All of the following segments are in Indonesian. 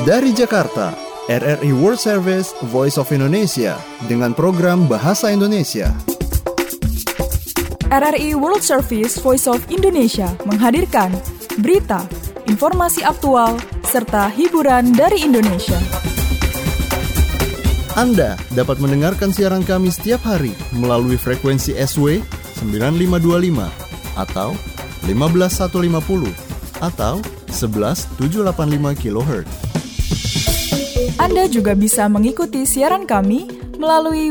Dari Jakarta, RRI World Service Voice of Indonesia dengan program Bahasa Indonesia. RRI World Service Voice of Indonesia menghadirkan berita, informasi aktual, serta hiburan dari Indonesia. Anda dapat mendengarkan siaran kami setiap hari melalui frekuensi SW 9525 atau 15150 atau 11785 kHz. Anda juga bisa mengikuti siaran kami melalui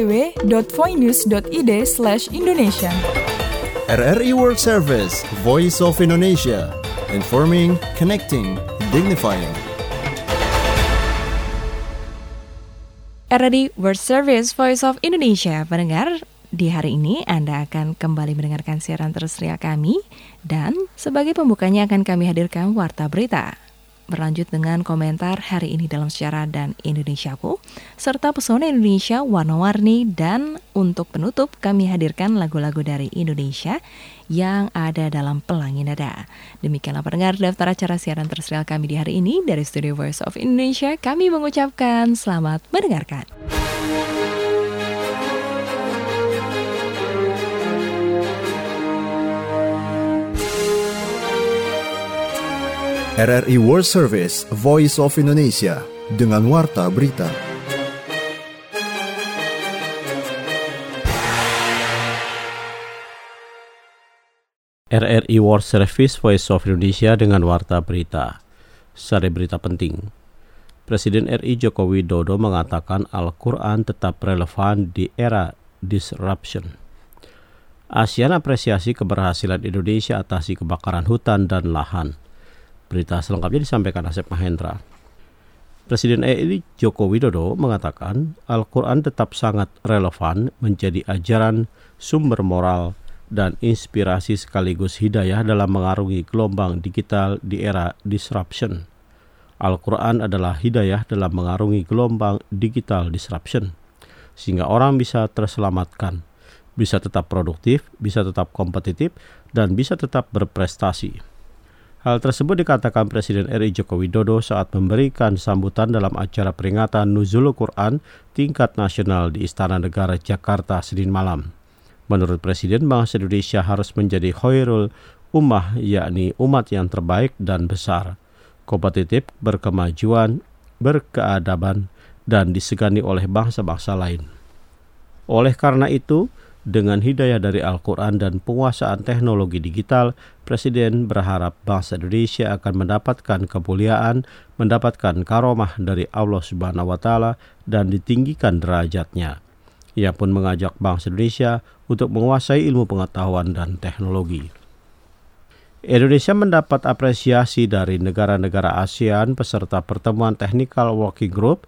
www.voinews.id/Indonesia. RRI World Service, Voice of Indonesia. Informing, connecting, dignifying. RRI World Service, Voice of Indonesia. Pendengar, di hari ini Anda akan kembali mendengarkan siaran terrestrial kami dan sebagai pembukanya akan kami hadirkan Warta Berita. Berlanjut dengan komentar hari ini dalam sejarah dan Indonesiaku, serta pesona Indonesia warna-warni, dan untuk penutup kami hadirkan lagu-lagu dari Indonesia yang ada dalam Pelangi Nada. Demikianlah pendengar daftar acara siaran terrestrial kami di hari ini. Dari Studio Voice of Indonesia kami mengucapkan selamat mendengarkan. RRI World Service, Voice of Indonesia dengan Warta Berita. RRI World Service, Voice of Indonesia dengan Warta Berita. Sari berita penting. Presiden RI Joko Widodo mengatakan Al-Quran tetap relevan di era disruption. ASEAN apresiasi keberhasilan Indonesia atasi kebakaran hutan dan lahan. Berita selengkapnya disampaikan Asep Mahendra. Presiden RI Joko Widodo mengatakan Al-Quran tetap sangat relevan menjadi ajaran, sumber moral, dan inspirasi sekaligus hidayah dalam mengarungi gelombang digital di era disruption. Al-Quran adalah hidayah dalam mengarungi gelombang digital disruption, sehingga orang bisa terselamatkan, bisa tetap produktif, bisa tetap kompetitif, dan bisa tetap berprestasi. Hal tersebut dikatakan Presiden RI Joko Widodo saat memberikan sambutan dalam acara peringatan Nuzulul Quran tingkat nasional di Istana Negara Jakarta Senin malam. Menurut Presiden, bangsa Indonesia harus menjadi khairul ummah, yakni umat yang terbaik dan besar, kompetitif, berkemajuan, berkeadaban, dan disegani oleh bangsa-bangsa lain. Oleh karena itu, dengan hidayah dari Al-Quran dan penguasaan teknologi digital, Presiden berharap bangsa Indonesia akan mendapatkan kemuliaan, mendapatkan karomah dari Allah Subhanahu wa Ta'ala, dan ditinggikan derajatnya. Ia pun mengajak bangsa Indonesia untuk menguasai ilmu pengetahuan dan teknologi. Indonesia mendapat apresiasi dari negara-negara ASEAN peserta pertemuan Technical Working Group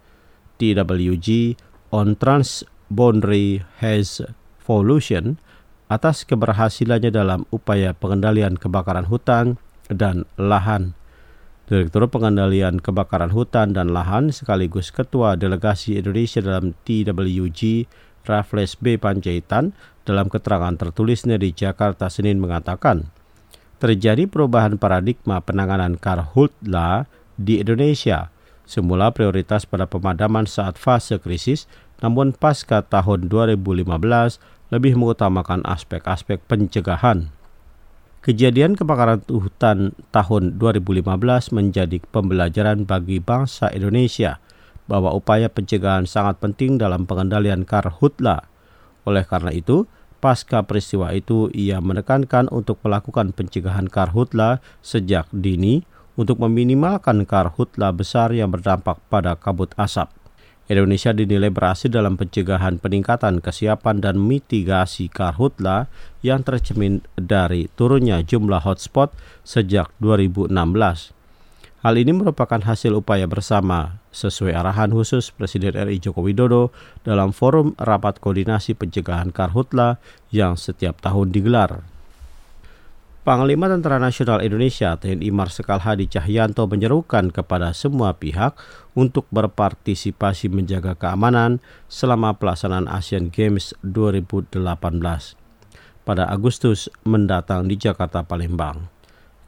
TWG on Transboundary Haze Evolution atas keberhasilannya dalam upaya pengendalian kebakaran hutan dan lahan. Direktur Pengendalian Kebakaran Hutan dan Lahan sekaligus Ketua Delegasi Indonesia dalam TWG, Raffles B. Panjaitan, dalam keterangan tertulisnya di Jakarta Senin mengatakan, terjadi perubahan paradigma penanganan karhutla di Indonesia. Semula prioritas pada pemadaman saat fase krisis, namun pasca tahun 2015 lebih mengutamakan aspek-aspek pencegahan. Kejadian kebakaran hutan tahun 2015 menjadi pembelajaran bagi bangsa Indonesia bahwa upaya pencegahan sangat penting dalam pengendalian karhutla. Oleh karena itu, pasca peristiwa itu ia menekankan untuk melakukan pencegahan karhutla sejak dini untuk meminimalkan karhutla besar yang berdampak pada kabut asap. Indonesia dinilai berhasil dalam pencegahan peningkatan kesiapan dan mitigasi karhutla yang tercermin dari turunnya jumlah hotspot sejak 2016. Hal ini merupakan hasil upaya bersama sesuai arahan khusus Presiden RI Joko Widodo dalam forum rapat koordinasi pencegahan karhutla yang setiap tahun digelar. Panglima Tentara Nasional Indonesia TNI Marsikal Hadi Cahyanto menyerukan kepada semua pihak untuk berpartisipasi menjaga keamanan selama pelaksanaan Asian Games 2018 pada Agustus mendatang di Jakarta Palembang.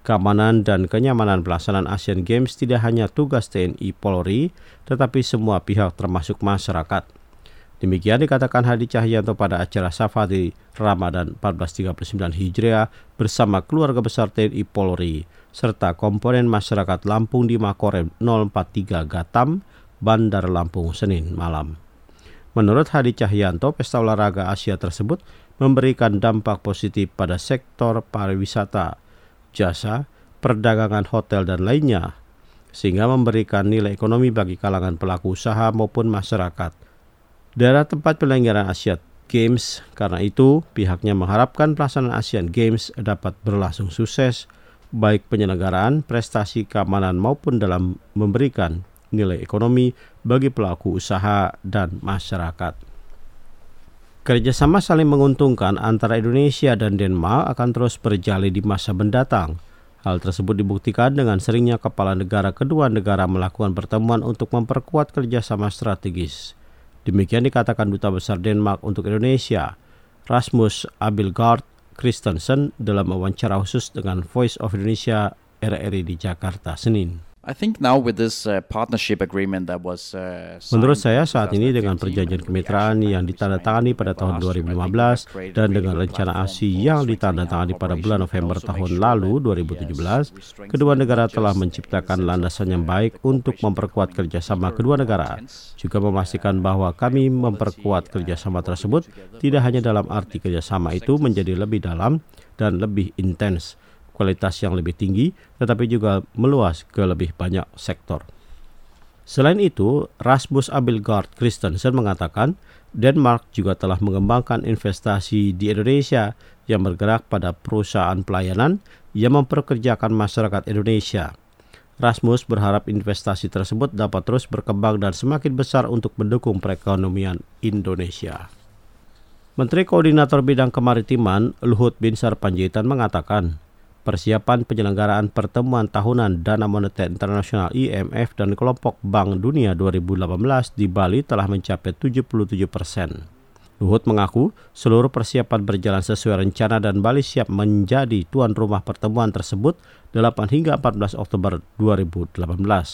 Keamanan dan kenyamanan pelaksanaan Asian Games tidak hanya tugas TNI Polri, tetapi semua pihak termasuk masyarakat. Demikian dikatakan Hadi Cahyanto pada acara Safari Ramadan 1439 Hijriah bersama keluarga besar TNI Polri, serta komponen masyarakat Lampung di Makorem 043 Gatam, Bandar Lampung, Senin malam. Menurut Hadi Cahyanto, pesta olahraga Asia tersebut memberikan dampak positif pada sektor pariwisata, jasa, perdagangan hotel dan lainnya, sehingga memberikan nilai ekonomi bagi kalangan pelaku usaha maupun masyarakat daerah tempat penyelenggaraan Asian Games. Karena itu, pihaknya mengharapkan pelaksanaan Asian Games dapat berlangsung sukses, baik penyelenggaraan, prestasi keamanan maupun dalam memberikan nilai ekonomi bagi pelaku usaha dan masyarakat. Kerjasama saling menguntungkan antara Indonesia dan Denmark akan terus berjalin di masa mendatang. Hal tersebut dibuktikan dengan seringnya kepala negara kedua negara melakukan pertemuan untuk memperkuat kerjasama strategis. Demikian dikatakan Duta Besar Denmark untuk Indonesia, Rasmus Abildgaard Christensen, dalam wawancara khusus dengan Voice of Indonesia RRI di Jakarta, Senin. Menurut saya saat ini dengan perjanjian kemitraan yang ditandatangani pada tahun 2015 dan dengan rencana ASI yang ditandatangani pada bulan November tahun lalu 2017, kedua negara telah menciptakan landasan yang baik untuk memperkuat kerjasama kedua negara, juga memastikan bahwa kami memperkuat kerjasama tersebut tidak hanya dalam arti kerjasama itu menjadi lebih dalam dan lebih intens, kualitas yang lebih tinggi, tetapi juga meluas ke lebih banyak sektor. Selain itu, Rasmus Abildgaard Christensen mengatakan Denmark juga telah mengembangkan investasi di Indonesia yang bergerak pada perusahaan pelayanan yang memperkerjakan masyarakat Indonesia. Rasmus berharap investasi tersebut dapat terus berkembang dan semakin besar untuk mendukung perekonomian Indonesia. Menteri Koordinator Bidang Kemaritiman Luhut Binsar Panjaitan mengatakan, persiapan penyelenggaraan pertemuan tahunan Dana Moneter Internasional IMF dan Kelompok Bank Dunia 2018 di Bali telah mencapai 77%. Luhut mengaku seluruh persiapan berjalan sesuai rencana dan Bali siap menjadi tuan rumah pertemuan tersebut 8 hingga 14 Oktober 2018.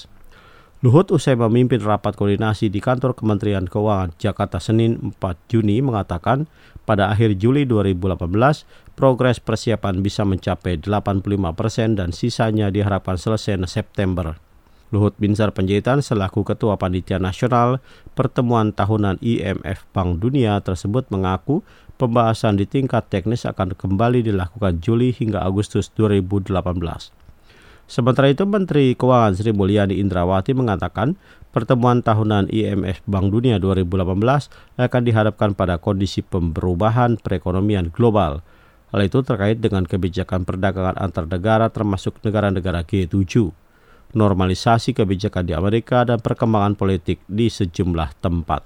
Luhut usai memimpin rapat koordinasi di kantor Kementerian Keuangan Jakarta Senin 4 Juni mengatakan pada akhir Juli 2018 progres persiapan bisa mencapai 85% dan sisanya diharapkan selesai September. Luhut Binsar Panjaitan selaku Ketua Panitia Nasional Pertemuan Tahunan IMF Bank Dunia tersebut mengaku pembahasan di tingkat teknis akan kembali dilakukan Juli hingga Agustus 2018. Sementara itu, Menteri Keuangan Sri Mulyani Indrawati mengatakan pertemuan tahunan IMF Bank Dunia 2018 akan dihadapkan pada kondisi perubahan perekonomian global. Hal itu terkait dengan kebijakan perdagangan antar negara termasuk negara-negara G7, normalisasi kebijakan di Amerika, dan perkembangan politik di sejumlah tempat.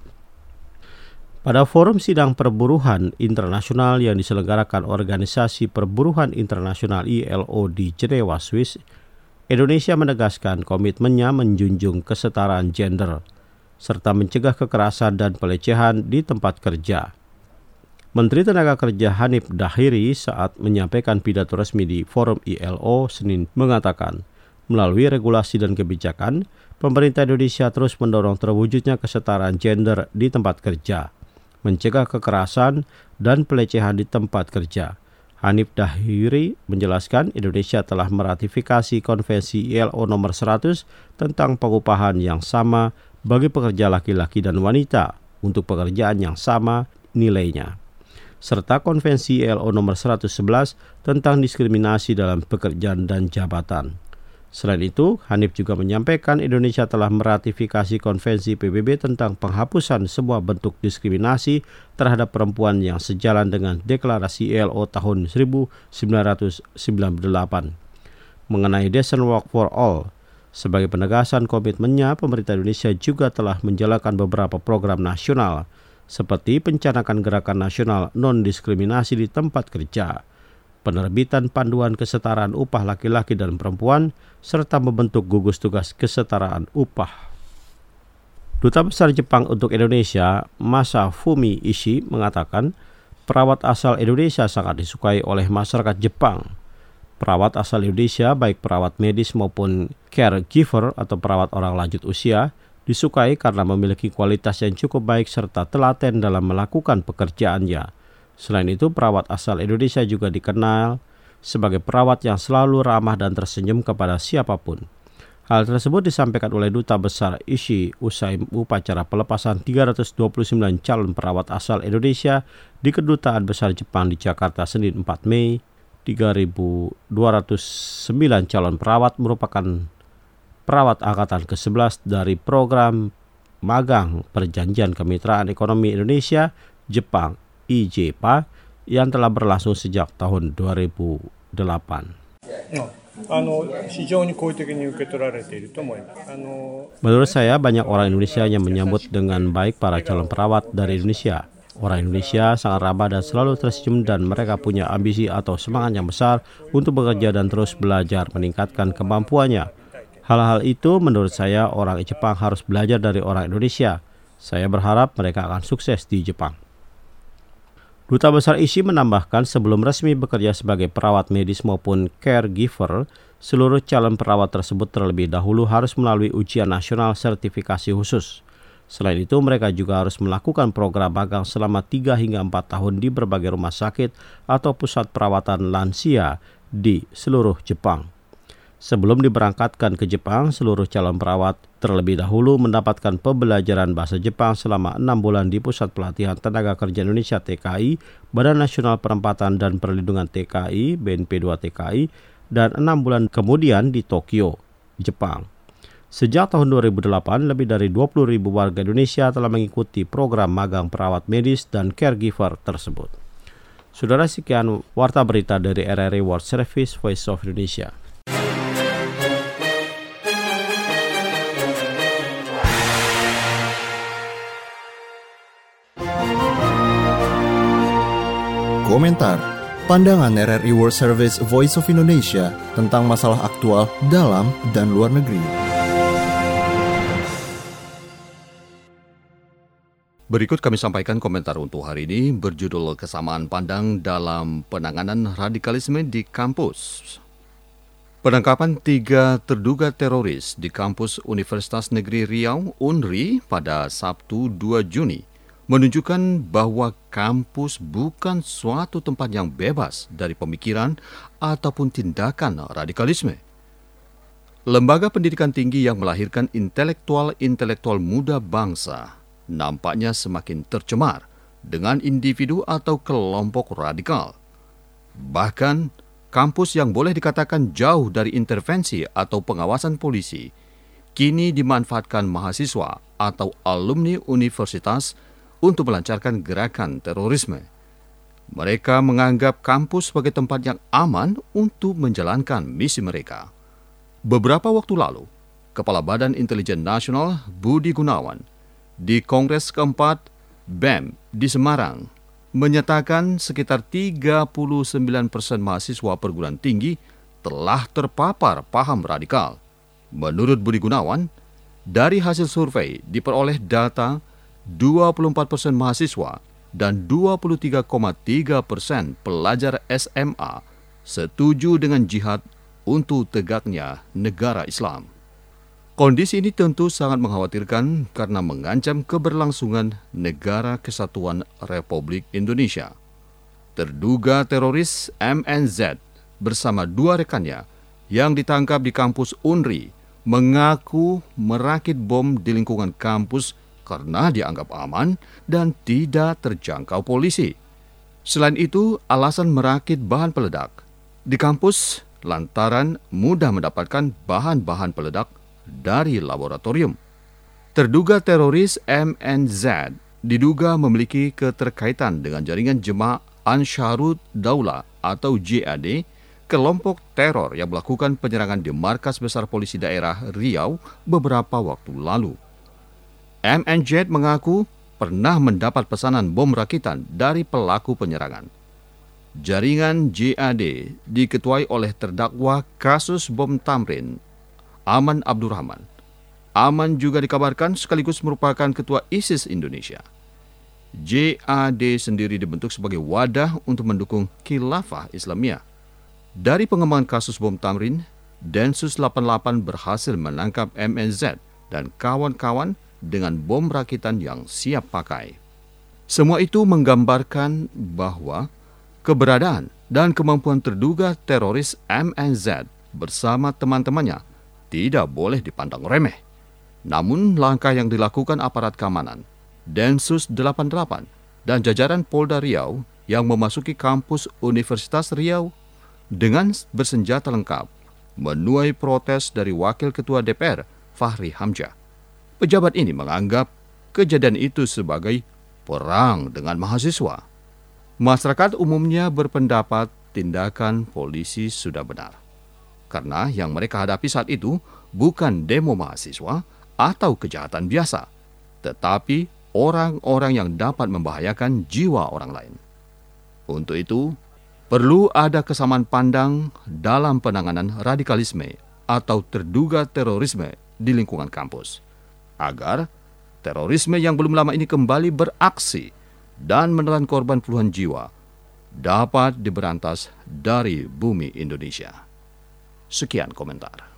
Pada forum sidang perburuhan internasional yang diselenggarakan Organisasi Perburuhan Internasional ILO di Jenewa, Swiss, Indonesia menegaskan komitmennya menjunjung kesetaraan gender, serta mencegah kekerasan dan pelecehan di tempat kerja. Menteri Tenaga Kerja Hanif Dahiri saat menyampaikan pidato resmi di Forum ILO Senin mengatakan, melalui regulasi dan kebijakan, pemerintah Indonesia terus mendorong terwujudnya kesetaraan gender di tempat kerja, mencegah kekerasan dan pelecehan di tempat kerja. Hanif Dahiri menjelaskan Indonesia telah meratifikasi Konvensi ILO nomor 100 tentang pengupahan yang sama bagi pekerja laki-laki dan wanita untuk pekerjaan yang sama nilainya, serta Konvensi ILO nomor 111 tentang diskriminasi dalam pekerjaan dan jabatan. Selain itu, Hanif juga menyampaikan Indonesia telah meratifikasi Konvensi PBB tentang penghapusan semua bentuk diskriminasi terhadap perempuan yang sejalan dengan Deklarasi ILO tahun 1998 mengenai Decent Work for All. Sebagai penegasan komitmennya, pemerintah Indonesia juga telah menjalankan beberapa program nasional seperti pencanangan gerakan nasional non-diskriminasi di tempat kerja, penerbitan panduan kesetaraan upah laki-laki dan perempuan, serta membentuk gugus tugas kesetaraan upah. Duta Besar Jepang untuk Indonesia, Masafumi Ishii, mengatakan perawat asal Indonesia sangat disukai oleh masyarakat Jepang. Perawat asal Indonesia, baik perawat medis maupun caregiver atau perawat orang lanjut usia, disukai karena memiliki kualitas yang cukup baik serta telaten dalam melakukan pekerjaannya. Selain itu, perawat asal Indonesia juga dikenal sebagai perawat yang selalu ramah dan tersenyum kepada siapapun. Hal tersebut disampaikan oleh Duta Besar Ishii usai upacara pelepasan 329 calon perawat asal Indonesia di Kedutaan Besar Jepang di Jakarta Senin 4 Mei. 3.209 calon perawat merupakan perawat angkatan ke-11 dari program magang Perjanjian Kemitraan Ekonomi Indonesia Jepang IJEPA yang telah berlangsung sejak tahun 2008. Menurut saya, banyak orang Indonesia yang menyambut dengan baik para calon perawat dari Indonesia. Orang Indonesia sangat ramah dan selalu tersenyum dan mereka punya ambisi atau semangat yang besar untuk bekerja dan terus belajar meningkatkan kemampuannya. Hal-hal itu menurut saya orang Jepang harus belajar dari orang Indonesia. Saya berharap mereka akan sukses di Jepang. Duta Besar Ishii menambahkan sebelum resmi bekerja sebagai perawat medis maupun caregiver, seluruh calon perawat tersebut terlebih dahulu harus melalui ujian nasional sertifikasi khusus. Selain itu, mereka juga harus melakukan program magang selama 3 hingga 4 tahun di berbagai rumah sakit atau pusat perawatan lansia di seluruh Jepang. Sebelum diberangkatkan ke Jepang, seluruh calon perawat terlebih dahulu mendapatkan pembelajaran bahasa Jepang selama 6 bulan di Pusat Pelatihan Tenaga Kerja Indonesia TKI, Badan Nasional Penempatan dan Perlindungan TKI, BNP2 TKI, dan 6 bulan kemudian di Tokyo, Jepang. Sejak tahun 2008, lebih dari 20.000 warga Indonesia telah mengikuti program magang perawat medis dan caregiver tersebut. Saudara, sekian Warta Berita dari RRI World Service Voice of Indonesia. Komentar, pandangan RRI World Service Voice of Indonesia tentang masalah aktual dalam dan luar negeri. Berikut kami sampaikan komentar untuk hari ini berjudul Kesamaan Pandang dalam Penanganan Radikalisme di Kampus. Penangkapan 3 terduga teroris di kampus Universitas Negeri Riau, UNRI, pada Sabtu 2 Juni menunjukkan bahwa kampus bukan suatu tempat yang bebas dari pemikiran ataupun tindakan radikalisme. Lembaga pendidikan tinggi yang melahirkan intelektual-intelektual muda bangsa nampaknya semakin tercemar dengan individu atau kelompok radikal. Bahkan, kampus yang boleh dikatakan jauh dari intervensi atau pengawasan polisi, kini dimanfaatkan mahasiswa atau alumni universitas untuk melancarkan gerakan terorisme. Mereka menganggap kampus sebagai tempat yang aman untuk menjalankan misi mereka. Beberapa waktu lalu, Kepala Badan Intelijen Nasional Budi Gunawan di Kongres keempat BEM di Semarang menyatakan sekitar 39% mahasiswa perguruan tinggi telah terpapar paham radikal. Menurut Budi Gunawan, dari hasil survei diperoleh data 24% mahasiswa dan 23,3% pelajar SMA setuju dengan jihad untuk tegaknya negara Islam. Kondisi ini tentu sangat mengkhawatirkan karena mengancam keberlangsungan Negara Kesatuan Republik Indonesia. Terduga teroris MNZ bersama 2 rekannya yang ditangkap di kampus UNRI mengaku merakit bom di lingkungan kampus karena dianggap aman dan tidak terjangkau polisi. Selain itu, alasan merakit bahan peledak di kampus lantaran mudah mendapatkan bahan-bahan peledak dari laboratorium. Terduga teroris MNZ diduga memiliki keterkaitan dengan jaringan Jemaah Ansharut Daulah atau JAD, kelompok teror yang melakukan penyerangan di Markas Besar Polisi Daerah Riau beberapa waktu lalu. MNZ mengaku pernah mendapat pesanan bom rakitan dari pelaku penyerangan. Jaringan JAD diketuai oleh terdakwa kasus bom Tamrin, Aman Abdurrahman. Aman juga dikabarkan sekaligus merupakan ketua ISIS Indonesia. JAD sendiri dibentuk sebagai wadah untuk mendukung khilafah Islamiyah. Dari pengembangan kasus bom Tamrin, Densus 88 berhasil menangkap MNZ dan kawan-kawan dengan bom rakitan yang siap pakai. Semua itu menggambarkan bahwa keberadaan dan kemampuan terduga teroris MNZ bersama teman-temannya tidak boleh dipandang remeh. Namun langkah yang dilakukan aparat keamanan, Densus 88 dan jajaran Polda Riau yang memasuki kampus Universitas Riau dengan bersenjata lengkap menuai protes dari Wakil Ketua DPR Fahri Hamzah. Pejabat ini menganggap kejadian itu sebagai perang dengan mahasiswa. Masyarakat umumnya berpendapat tindakan polisi sudah benar. Karena yang mereka hadapi saat itu bukan demo mahasiswa atau kejahatan biasa, tetapi orang-orang yang dapat membahayakan jiwa orang lain. Untuk itu, perlu ada kesamaan pandang dalam penanganan radikalisme atau terduga terorisme di lingkungan kampus, agar terorisme yang belum lama ini kembali beraksi dan menelan korban puluhan jiwa dapat diberantas dari bumi Indonesia. Sekian komentar.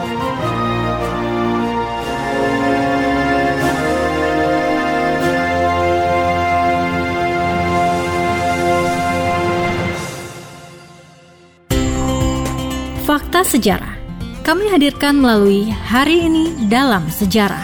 Fakta Sejarah kami hadirkan melalui Hari Ini Dalam Sejarah.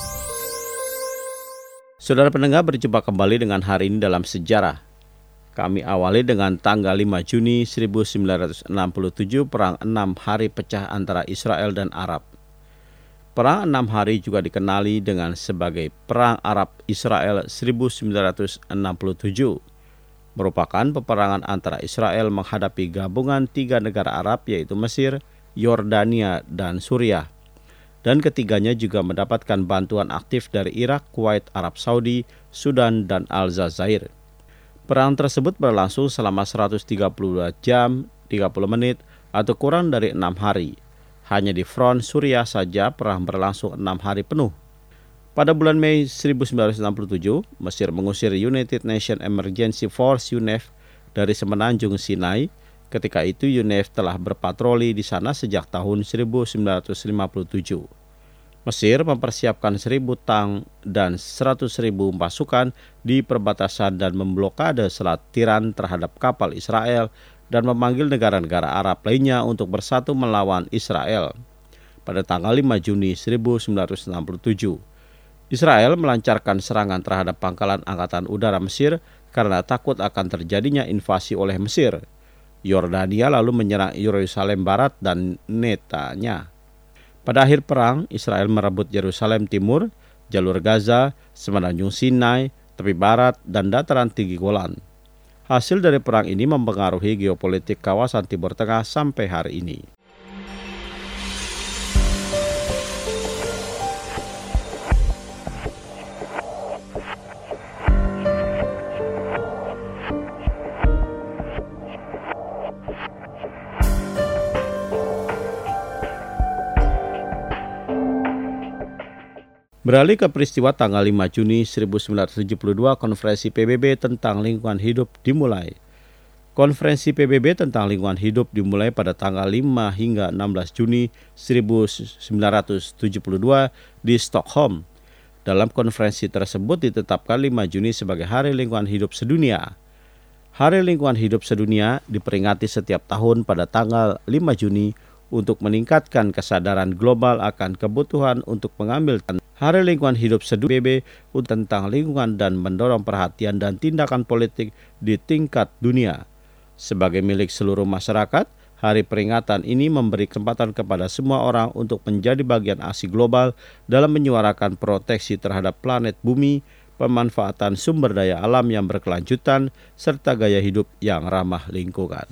Saudara pendengar, berjumpa kembali dengan Hari Ini Dalam Sejarah. Kami awali dengan tanggal 5 Juni 1967, Perang 6 Hari pecah antara Israel dan Arab. Perang 6 Hari juga dikenali dengan sebagai Perang Arab-Israel 1967, merupakan peperangan antara Israel menghadapi gabungan 3 negara Arab, yaitu Mesir, Yordania, dan Suriah. Dan ketiganya juga mendapatkan bantuan aktif dari Irak, Kuwait, Arab Saudi, Sudan, dan Aljazair. Perang tersebut berlangsung selama 132 jam, 30 menit, atau kurang dari 6 hari. Hanya di front Suriah saja perang berlangsung 6 hari penuh. Pada bulan Mei 1967, Mesir mengusir United Nations Emergency Force UNEF dari semenanjung Sinai. Ketika itu UNEF telah berpatroli di sana sejak tahun 1957. Mesir mempersiapkan 1.000 tank dan 100.000 pasukan di perbatasan dan memblokade Selat Tiran terhadap kapal Israel dan memanggil negara-negara Arab lainnya untuk bersatu melawan Israel. Pada tanggal 5 Juni 1967, Israel melancarkan serangan terhadap pangkalan angkatan udara Mesir karena takut akan terjadinya invasi oleh Mesir. Yordania lalu menyerang Yerusalem Barat dan Netanya. Pada akhir perang, Israel merebut Yerusalem Timur, jalur Gaza, semenanjung Sinai, tepi barat, dan dataran tinggi Golan. Hasil dari perang ini mempengaruhi geopolitik kawasan Timur Tengah sampai hari ini. Beralih ke peristiwa tanggal 5 Juni 1972, Konferensi PBB tentang lingkungan hidup dimulai. Konferensi PBB tentang lingkungan hidup dimulai pada tanggal 5 hingga 16 Juni 1972 di Stockholm. Dalam konferensi tersebut ditetapkan 5 Juni sebagai Hari Lingkungan Hidup Sedunia. Hari Lingkungan Hidup Sedunia diperingati setiap tahun pada tanggal 5 Juni untuk meningkatkan kesadaran global akan kebutuhan untuk mengambil Hari Lingkungan Hidup Sedunia PBB tentang lingkungan dan mendorong perhatian dan tindakan politik di tingkat dunia. Sebagai milik seluruh masyarakat, hari peringatan ini memberi kesempatan kepada semua orang untuk menjadi bagian aksi global dalam menyuarakan proteksi terhadap planet bumi, pemanfaatan sumber daya alam yang berkelanjutan, serta gaya hidup yang ramah lingkungan.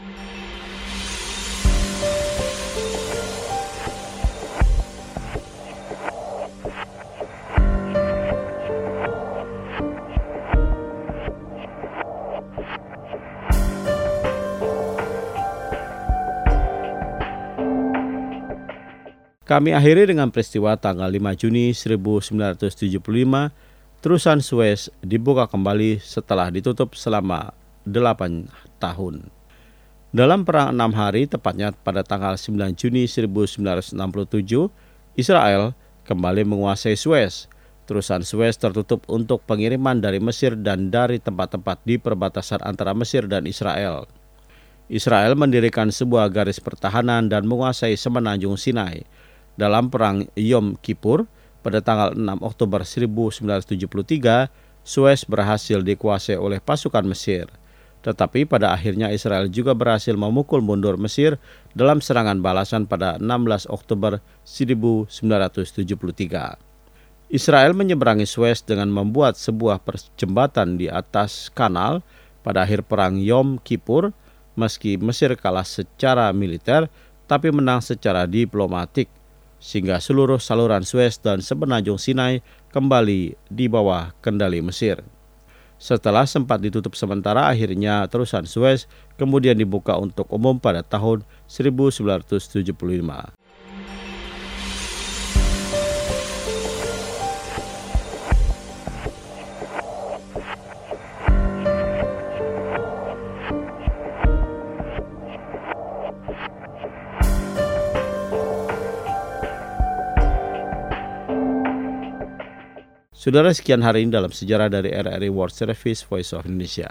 Kami akhiri dengan peristiwa tanggal 5 Juni 1975, terusan Suez dibuka kembali setelah ditutup selama 8 tahun. Dalam perang 6 hari, tepatnya pada tanggal 9 Juni 1967, Israel kembali menguasai Suez. Terusan Suez tertutup untuk pengiriman dari Mesir dan dari tempat-tempat di perbatasan antara Mesir dan Israel. Israel mendirikan sebuah garis pertahanan dan menguasai semenanjung Sinai. Dalam perang Yom Kippur pada tanggal 6 Oktober 1973, Suez berhasil dikuasai oleh pasukan Mesir. Tetapi pada akhirnya Israel juga berhasil memukul mundur Mesir dalam serangan balasan pada 16 Oktober 1973. Israel menyeberangi Suez dengan membuat sebuah jembatan di atas kanal pada akhir perang Yom Kippur. Meski Mesir kalah secara militer, tapi menang secara diplomatik, sehingga seluruh saluran Suez dan semenanjung Sinai kembali di bawah kendali Mesir. Setelah sempat ditutup sementara, akhirnya terusan Suez kemudian dibuka untuk umum pada tahun 1975. Saudara, sekian hari ini dalam sejarah dari RRI World Service Voice of Indonesia.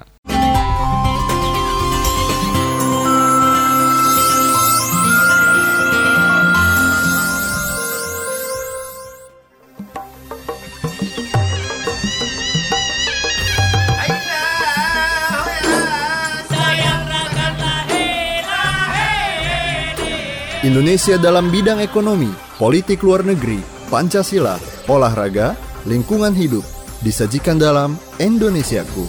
Indonesia dalam bidang ekonomi, politik luar negeri, Pancasila, olahraga, lingkungan hidup, disajikan dalam Indonesiaku.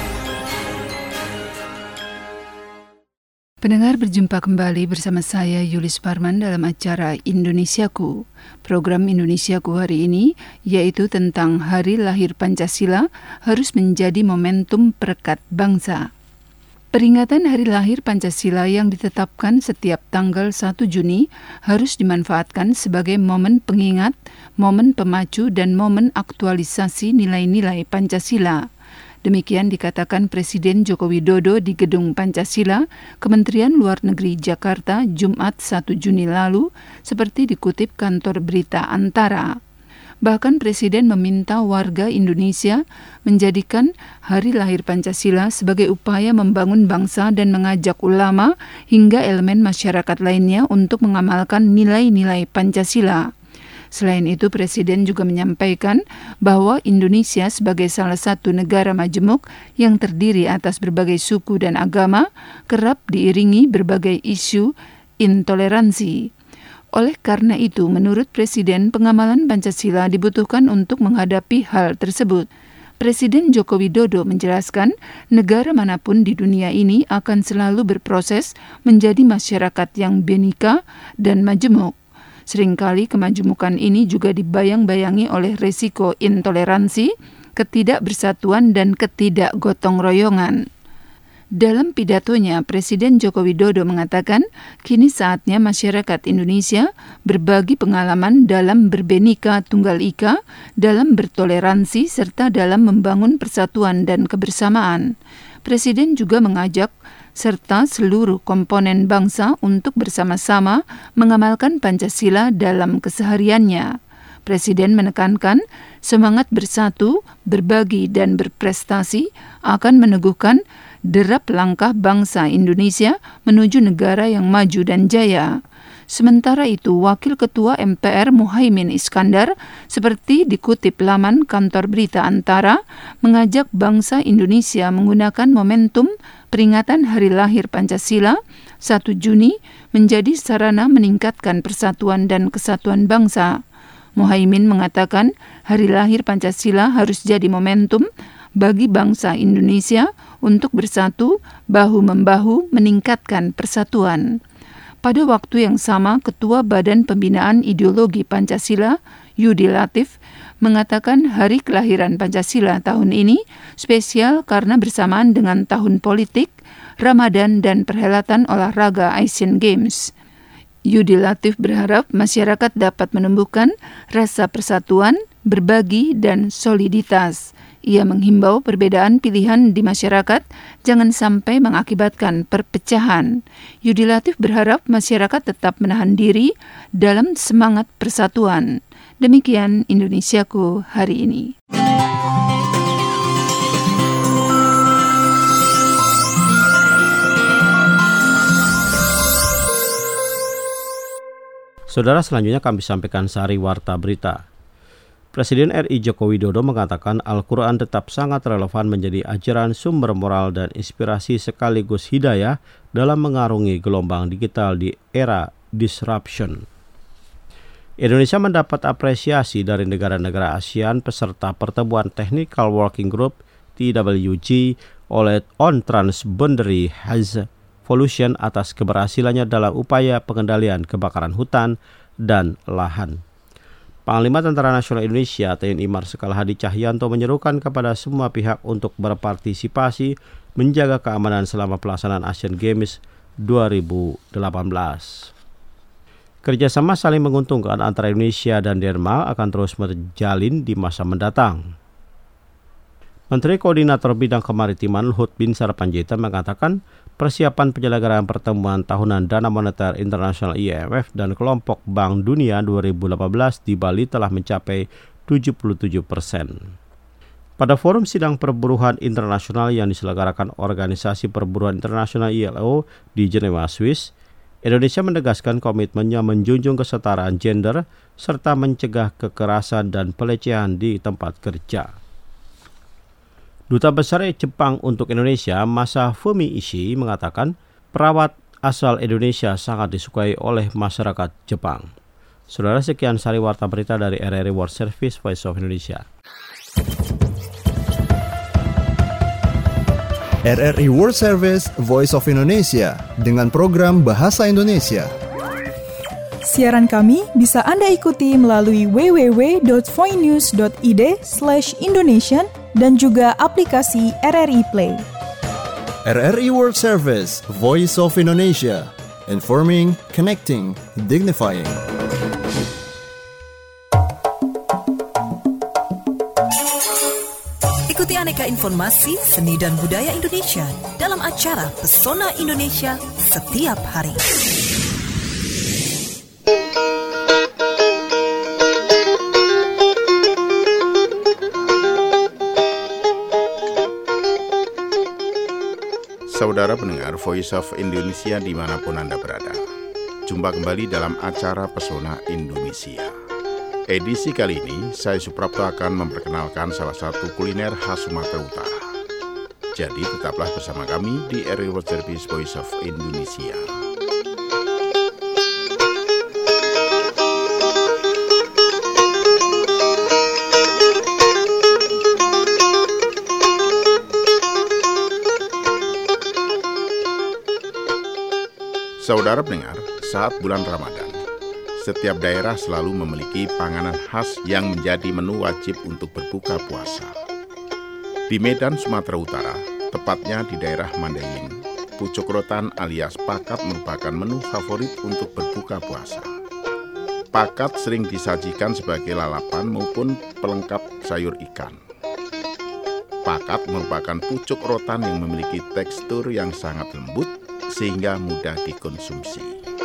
Pendengar, berjumpa kembali bersama saya Yulis Parman dalam acara Indonesiaku. Program Indonesiaku hari ini yaitu tentang Hari Lahir Pancasila harus menjadi momentum perekat bangsa. Peringatan Hari Lahir Pancasila yang ditetapkan setiap tanggal 1 Juni harus dimanfaatkan sebagai momen pengingat, momen pemacu, dan momen aktualisasi nilai-nilai Pancasila. Demikian dikatakan Presiden Joko Widodo di Gedung Pancasila, Kementerian Luar Negeri Jakarta, Jumat 1 Juni lalu, seperti dikutip kantor berita Antara. Bahkan Presiden meminta warga Indonesia menjadikan Hari Lahir Pancasila sebagai upaya membangun bangsa dan mengajak ulama hingga elemen masyarakat lainnya untuk mengamalkan nilai-nilai Pancasila. Selain itu, Presiden juga menyampaikan bahwa Indonesia sebagai salah satu negara majemuk yang terdiri atas berbagai suku dan agama kerap diiringi berbagai isu intoleransi. Oleh karena itu, menurut Presiden, pengamalan Pancasila dibutuhkan untuk menghadapi hal tersebut. Presiden Joko Widodo menjelaskan, negara manapun di dunia ini akan selalu berproses menjadi masyarakat yang bhinneka dan majemuk. Seringkali kemajemukan ini juga dibayang-bayangi oleh resiko intoleransi, ketidakbersatuan, dan ketidakgotong royongan. Dalam pidatonya, Presiden Joko Widodo mengatakan, kini saatnya masyarakat Indonesia berbagi pengalaman dalam berbhinneka tunggal ika, dalam bertoleransi, serta dalam membangun persatuan dan kebersamaan. Presiden juga mengajak serta seluruh komponen bangsa untuk bersama-sama mengamalkan Pancasila dalam kesehariannya. Presiden menekankan semangat bersatu, berbagi, dan berprestasi akan meneguhkan derap langkah bangsa Indonesia menuju negara yang maju dan jaya. Sementara itu, Wakil Ketua MPR Muhaimin Iskandar, seperti dikutip laman kantor berita Antara, mengajak bangsa Indonesia menggunakan momentum peringatan Hari Lahir Pancasila 1 Juni menjadi sarana meningkatkan persatuan dan kesatuan bangsa. Muhaimin mengatakan Hari Lahir Pancasila harus jadi momentum bagi bangsa Indonesia untuk bersatu, bahu-membahu, meningkatkan persatuan. Pada waktu yang sama, Ketua Badan Pembinaan Ideologi Pancasila, Yudi Latif, mengatakan hari kelahiran Pancasila tahun ini spesial karena bersamaan dengan tahun politik, Ramadan, dan perhelatan olahraga Asian Games. Yudi Latif berharap masyarakat dapat menumbuhkan rasa persatuan, berbagi, dan soliditas. Ia menghimbau perbedaan pilihan di masyarakat jangan sampai mengakibatkan perpecahan. Yudi Latif berharap masyarakat tetap menahan diri dalam semangat persatuan. Demikian Indonesiaku hari ini. Saudara, selanjutnya kami sampaikan sari warta berita. Presiden RI Joko Widodo mengatakan Al-Quran tetap sangat relevan menjadi ajaran sumber moral dan inspirasi sekaligus hidayah dalam mengarungi gelombang digital di era disruption. Indonesia mendapat apresiasi dari negara-negara ASEAN peserta pertemuan Technical Working Group TWG on Transboundary Health Pollution atas keberhasilannya dalam upaya pengendalian kebakaran hutan dan lahan. Panglima Tentara Nasional Indonesia TNI Marsikal Hadi Cahyanto menyerukan kepada semua pihak untuk berpartisipasi menjaga keamanan selama pelaksanaan Asian Games 2018. Kerjasama saling menguntungkan antara Indonesia dan Denmark akan terus terjalin di masa mendatang. Menteri Koordinator Bidang Kemaritiman Luhut Binsar Panjaitan mengatakan persiapan penyelenggaraan pertemuan tahunan Dana Moneter Internasional IMF dan Kelompok Bank Dunia 2018 di Bali telah mencapai 77%. Pada forum sidang perburuhan internasional yang diselenggarakan Organisasi Perburuhan Internasional ILO di Jenewa, Swiss, Indonesia menegaskan komitmennya menjunjung kesetaraan gender serta mencegah kekerasan dan pelecehan di tempat kerja. Duta Besar Jepang untuk Indonesia, Masafumi Ishii, mengatakan perawat asal Indonesia sangat disukai oleh masyarakat Jepang. Saudara, sekian sari warta berita dari RRI World Service Voice of Indonesia. RRI World Service Voice of Indonesia dengan program Bahasa Indonesia. Siaran kami bisa Anda ikuti melalui www.voinews.id/Indonesian dan juga aplikasi RRI Play. RRI World Service Voice of Indonesia. Informing, connecting, dignifying. Ikuti aneka informasi seni dan budaya Indonesia dalam acara Pesona Indonesia setiap hari. Saudara pendengar Voice of Indonesia dimanapun Anda berada, jumpa kembali dalam acara Pesona Indonesia. Edisi kali ini, saya Suprapto akan memperkenalkan salah satu kuliner khas Sumatera Utara. Jadi tetaplah bersama kami di RRI World Service Voice of Indonesia. Saudara pendengar, saat bulan Ramadan, setiap daerah selalu memiliki panganan khas yang menjadi menu wajib untuk berbuka puasa. Di Medan, Sumatera Utara, tepatnya di daerah Mandailing, pucuk rotan alias pakat merupakan menu favorit untuk berbuka puasa. Pakat sering disajikan sebagai lalapan maupun pelengkap sayur ikan. Pakat merupakan pucuk rotan yang memiliki tekstur yang sangat lembut sehingga mudah dikonsumsi.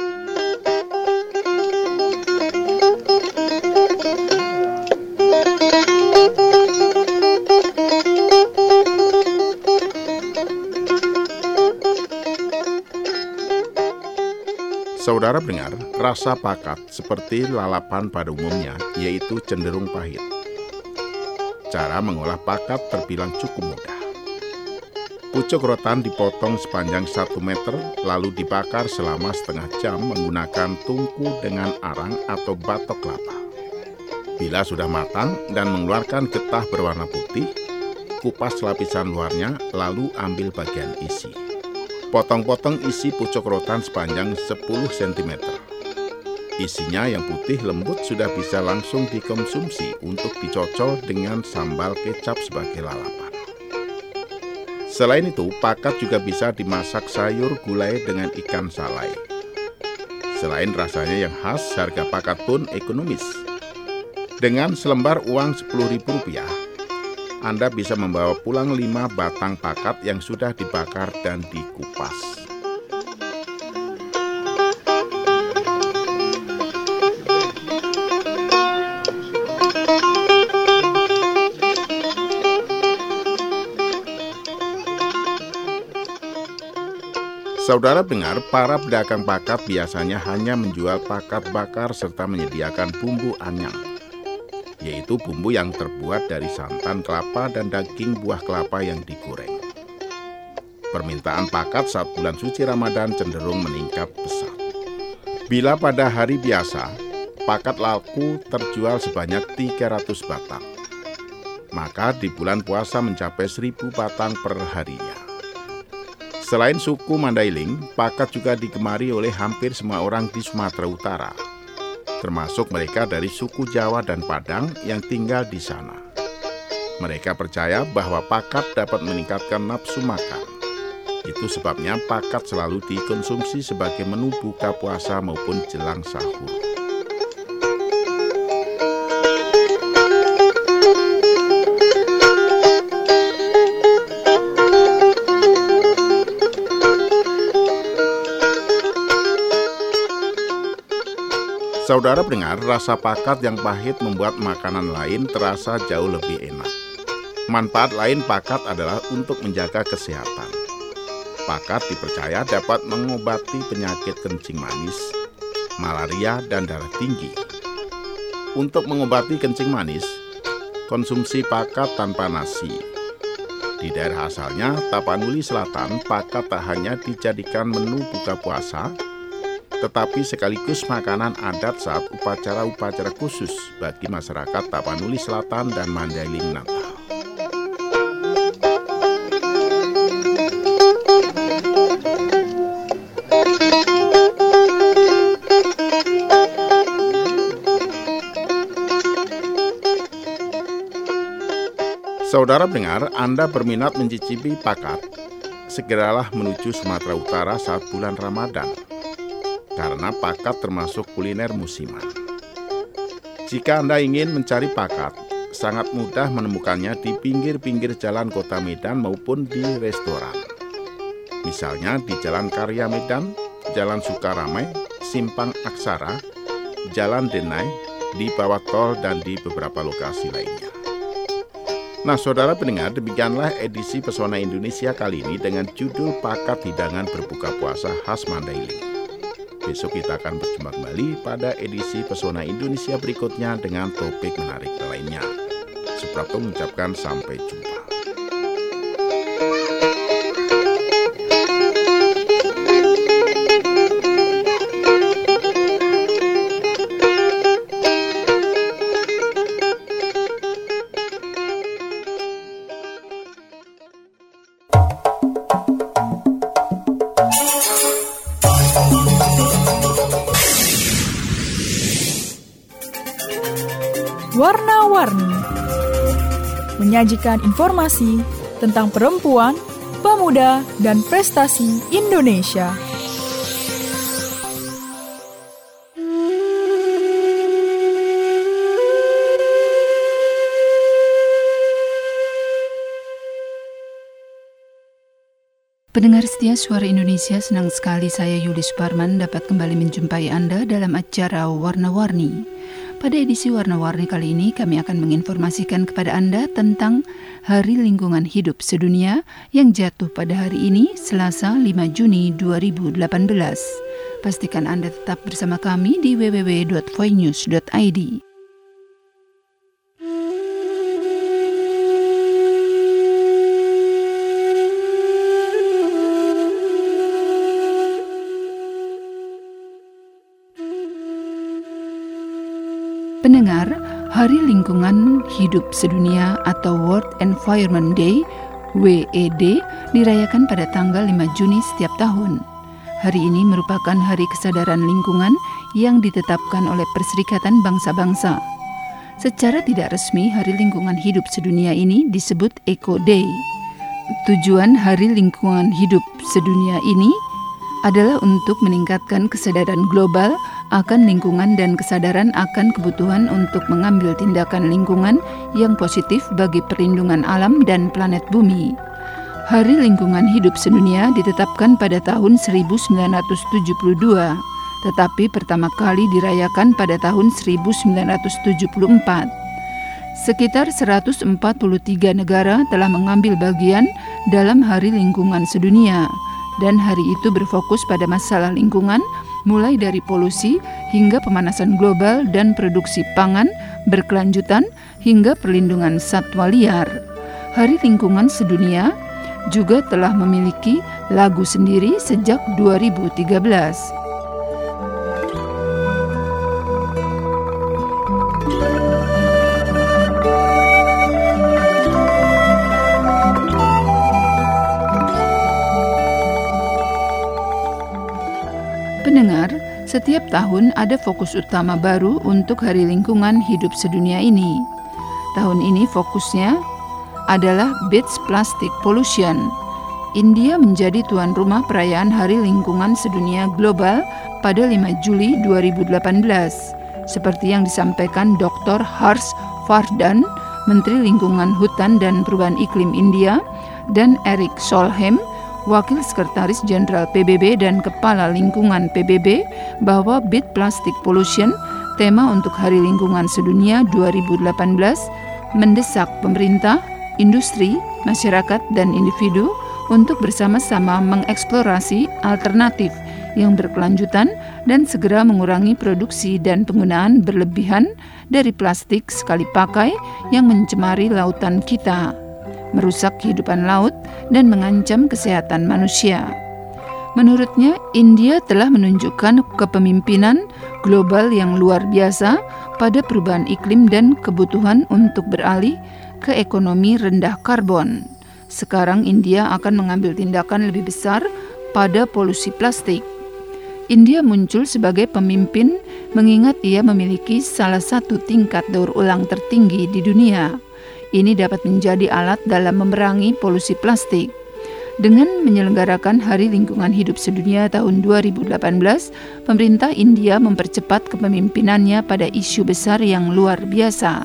Saudara pendengar, rasa pakat seperti lalapan pada umumnya, yaitu cenderung pahit. Cara mengolah pakat terbilang cukup mudah. Pucuk rotan dipotong sepanjang 1 meter, lalu dibakar selama setengah jam menggunakan tungku dengan arang atau batok kelapa. Bila sudah matang dan mengeluarkan getah berwarna putih, kupas lapisan luarnya, lalu ambil bagian isi. Potong-potong isi pucuk rotan sepanjang 10 cm. Isinya yang putih lembut sudah bisa langsung dikonsumsi untuk dicocol dengan sambal kecap sebagai lalapan. Selain itu, pakat juga bisa dimasak sayur gulai dengan ikan salai. Selain rasanya yang khas, harga pakat pun ekonomis. Dengan selembar uang Rp10.000, Anda bisa membawa pulang 5 batang pakat yang sudah dibakar dan dikupas. Saudara dengar, para pedagang pakat biasanya hanya menjual pakat bakar serta menyediakan bumbu anyang, yaitu bumbu yang terbuat dari santan kelapa dan daging buah kelapa yang digoreng. Permintaan pakat saat bulan suci Ramadan cenderung meningkat pesat. Bila pada hari biasa, pakat laku terjual sebanyak 300 batang, maka di bulan puasa mencapai 1000 batang per harinya. Selain suku Mandailing, pakat juga digemari oleh hampir semua orang di Sumatera Utara, termasuk mereka dari suku Jawa dan Padang yang tinggal di sana. Mereka percaya bahwa pakat dapat meningkatkan nafsu makan. Itu sebabnya pakat selalu dikonsumsi sebagai menu buka puasa maupun jelang sahur. Saudara pendengar, rasa pakat yang pahit membuat makanan lain terasa jauh lebih enak. Manfaat lain pakat adalah untuk menjaga kesehatan. Pakat dipercaya dapat mengobati penyakit kencing manis, malaria, dan darah tinggi. Untuk mengobati kencing manis, konsumsi pakat tanpa nasi. Di daerah asalnya, Tapanuli Selatan, pakat tak hanya dijadikan menu buka puasa, tetapi sekaligus makanan adat saat upacara-upacara khusus bagi masyarakat Tapanuli Selatan dan Mandailing Natal. Saudara pendengar, Anda berminat mencicipi pakat, segeralah menuju Sumatera Utara saat bulan Ramadan, karena pakat termasuk kuliner musiman. Jika Anda ingin mencari pakat, sangat mudah menemukannya di pinggir-pinggir jalan kota Medan maupun di restoran. Misalnya di Jalan Karya Medan, Jalan Sukaramai, Simpang Aksara, Jalan Denai, di bawah tol dan di beberapa lokasi lainnya. Nah, saudara pendengar, demikianlah edisi Pesona Indonesia kali ini dengan judul Pakat Hidangan Berbuka Puasa Khas Mandailing. Besok kita akan berjumpa kembali pada edisi Pesona Indonesia berikutnya dengan topik menarik lainnya. Suprapto mengucapkan sampai jumpa. Warna-warni menyajikan informasi tentang perempuan, pemuda, dan prestasi Indonesia. Pendengar setia Suara Indonesia, senang sekali saya Yulis Parman dapat kembali menjumpai Anda dalam acara Warna-Warni. Pada edisi Warna-Warni kali ini kami akan menginformasikan kepada Anda tentang Hari Lingkungan Hidup Sedunia yang jatuh pada hari ini, Selasa 5 Juni 2018. Pastikan Anda tetap bersama kami di www.voinews.id. Pendengar, Hari Lingkungan Hidup Sedunia atau World Environment Day, WED, dirayakan pada tanggal 5 Juni setiap tahun. Hari ini merupakan hari kesadaran lingkungan yang ditetapkan oleh Perserikatan Bangsa-Bangsa. Secara tidak resmi, Hari Lingkungan Hidup Sedunia ini disebut Eco Day. Tujuan Hari Lingkungan Hidup Sedunia ini adalah untuk meningkatkan kesadaran global akan lingkungan dan kesadaran akan kebutuhan untuk mengambil tindakan lingkungan yang positif bagi perlindungan alam dan planet bumi. Hari Lingkungan Hidup Sedunia ditetapkan pada tahun 1972, tetapi pertama kali dirayakan pada tahun 1974. Sekitar 143 negara telah mengambil bagian dalam Hari Lingkungan Sedunia, dan hari itu berfokus pada masalah lingkungan, mulai dari polusi hingga pemanasan global dan produksi pangan berkelanjutan hingga perlindungan satwa liar. Hari Lingkungan Sedunia juga telah memiliki lagu sendiri sejak 2013. Pendengar, setiap tahun ada fokus utama baru untuk Hari Lingkungan Hidup Sedunia ini. Tahun ini fokusnya adalah Beats Plastic Pollution. India menjadi tuan rumah perayaan Hari Lingkungan Sedunia Global pada 5 Juli 2018. Seperti yang disampaikan Dr. Harsh Vardhan, Menteri Lingkungan Hutan dan Perubahan Iklim India, dan Eric Solheim, Wakil Sekretaris Jenderal PBB dan Kepala Lingkungan PBB, bahwa Beat Plastic Pollution, tema untuk Hari Lingkungan Sedunia 2018, mendesak pemerintah, industri, masyarakat, dan individu untuk bersama-sama mengeksplorasi alternatif yang berkelanjutan dan segera mengurangi produksi dan penggunaan berlebihan dari plastik sekali pakai yang mencemari lautan kita, merusak kehidupan laut, dan mengancam kesehatan manusia. Menurutnya, India telah menunjukkan kepemimpinan global yang luar biasa pada perubahan iklim dan kebutuhan untuk beralih ke ekonomi rendah karbon. Sekarang India akan mengambil tindakan lebih besar pada polusi plastik. India muncul sebagai pemimpin mengingat ia memiliki salah satu tingkat daur ulang tertinggi di dunia. Ini dapat menjadi alat dalam memerangi polusi plastik. Dengan menyelenggarakan Hari Lingkungan Hidup Sedunia tahun 2018, pemerintah India mempercepat kepemimpinannya pada isu besar yang luar biasa.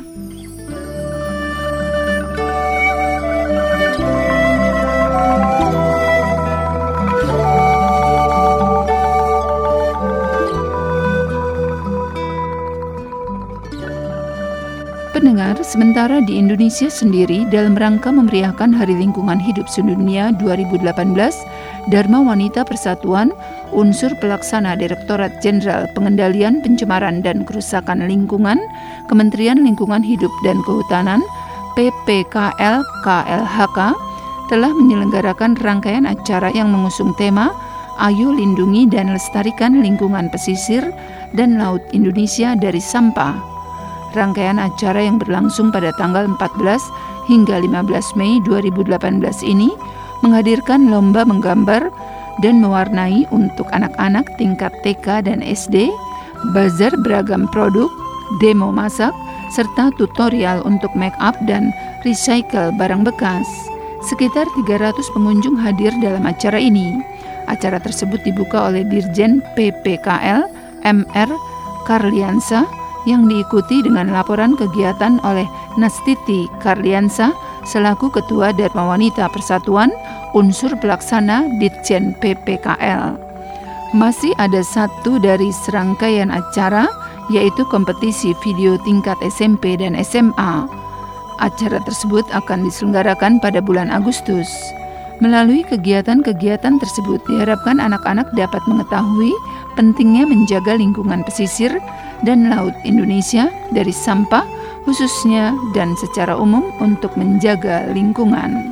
Pendengar, sementara di Indonesia sendiri dalam rangka memeriahkan Hari Lingkungan Hidup Sedunia 2018, Dharma Wanita Persatuan, unsur pelaksana Direktorat Jenderal Pengendalian Pencemaran dan Kerusakan Lingkungan, Kementerian Lingkungan Hidup dan Kehutanan, PPKL KLHK, telah menyelenggarakan rangkaian acara yang mengusung tema Ayo Lindungi dan Lestarikan Lingkungan Pesisir dan Laut Indonesia dari Sampah. Rangkaian acara yang berlangsung pada tanggal 14 hingga 15 Mei 2018 ini menghadirkan lomba menggambar dan mewarnai untuk anak-anak tingkat TK dan SD, bazar beragam produk, demo masak, serta tutorial untuk make up dan recycle barang bekas. Sekitar 300 pengunjung hadir dalam acara ini. Acara tersebut dibuka oleh Dirjen PPKL MR Karliansa yang diikuti dengan laporan kegiatan oleh Nastiti Karliansa selaku Ketua Dharma Wanita Persatuan, unsur pelaksana Ditjen PPKL. Masih ada satu dari serangkaian acara, yaitu kompetisi video tingkat SMP dan SMA. Acara tersebut akan diselenggarakan pada bulan Agustus. Melalui kegiatan-kegiatan tersebut diharapkan anak-anak dapat mengetahui pentingnya menjaga lingkungan pesisir dan laut Indonesia dari sampah khususnya dan secara umum untuk menjaga lingkungan.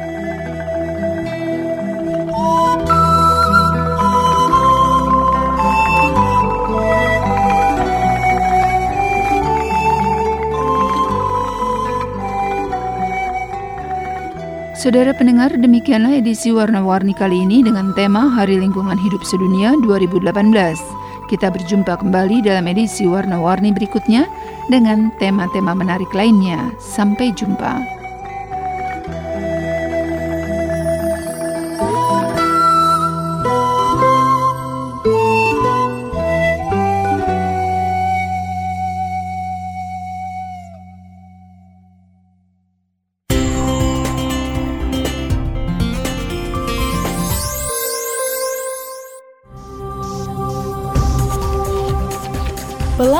Saudara pendengar, demikianlah edisi Warna-Warni kali ini dengan tema Hari Lingkungan Hidup Sedunia 2018. Kita berjumpa kembali dalam edisi Warna-Warni berikutnya dengan tema-tema menarik lainnya. Sampai jumpa.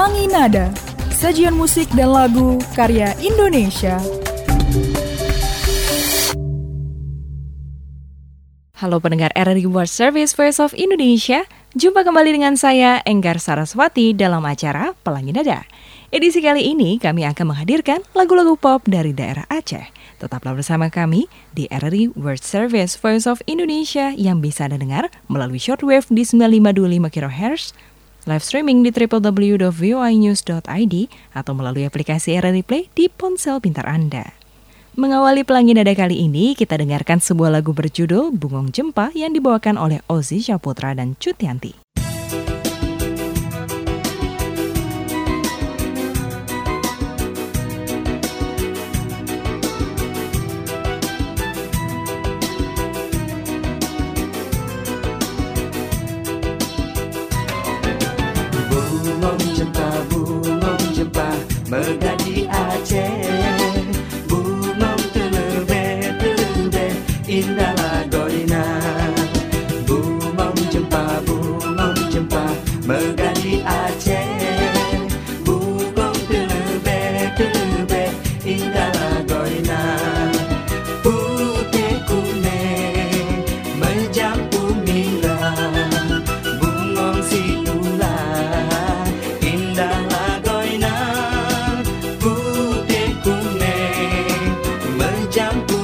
Pelangi Nada, sajian musik dan lagu karya Indonesia. Halo pendengar RRI World Service Voice of Indonesia, jumpa kembali dengan saya Enggar Saraswati dalam acara Pelangi Nada. Edisi kali ini kami akan menghadirkan lagu-lagu pop dari daerah Aceh. Tetaplah bersama kami di RRI World Service Voice of Indonesia yang bisa Anda dengar melalui shortwave di 9525 kHz, live streaming di www.voinews.id atau melalui aplikasi RRI Play di ponsel pintar Anda. Mengawali Pelangi Nada kali ini, kita dengarkan sebuah lagu berjudul Bungong Jempa yang dibawakan oleh Ozzy Syaputra dan Cut Yanti. Bungong jempa, megah di Aceh. Indah lagoina, bungong jempa, megah di Aceh. Bungong telebe, indah lagoina. Putih kuning, mencampur merah. Bungong situla, indah lagoina. Putih kuning, mencampur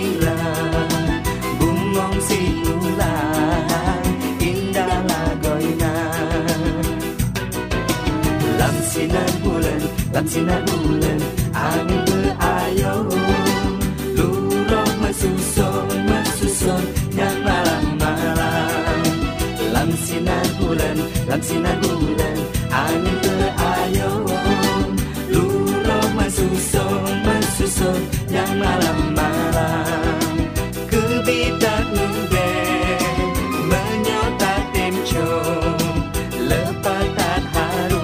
sinar bulan, angin berayun, luruh mesusun, yang malam-malam. Lam sinar bulan, angin berayun, luruh mesusun, yang malam-malam. Kebitak nube, menyotak temcong, lepas tak harum.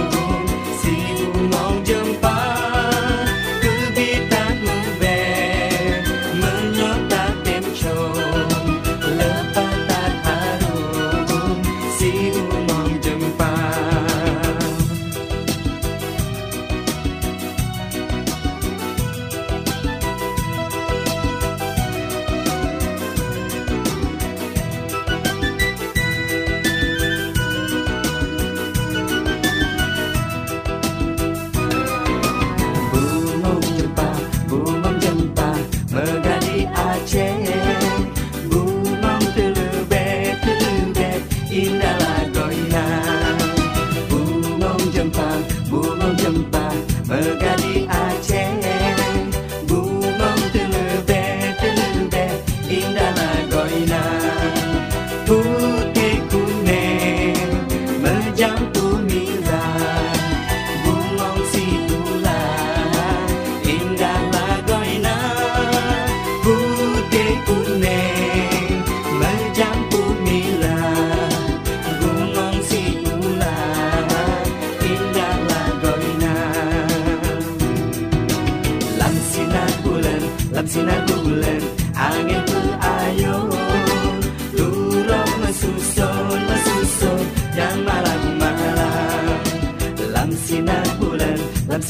Sinar bulan, angin berayun, luruh mesusun, yang malam-malam. Lam sinar bulan,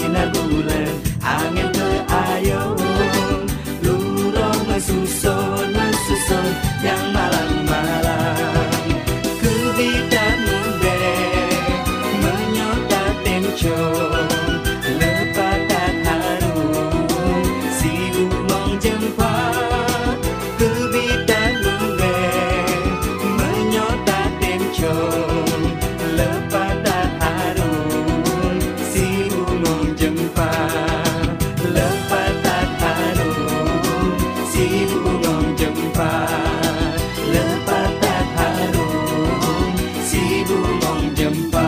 angin berayun, luruh mesusun, yang malam-malam. Kebidak nube, menyotak temcong, lepas tak harum, si jempa. Kebidak nube, menyotak temcong, lepas tak harum, si bungong jempa. Lepas tak harum, si bungong jempa. Lepas tak harum, si bungong jempa.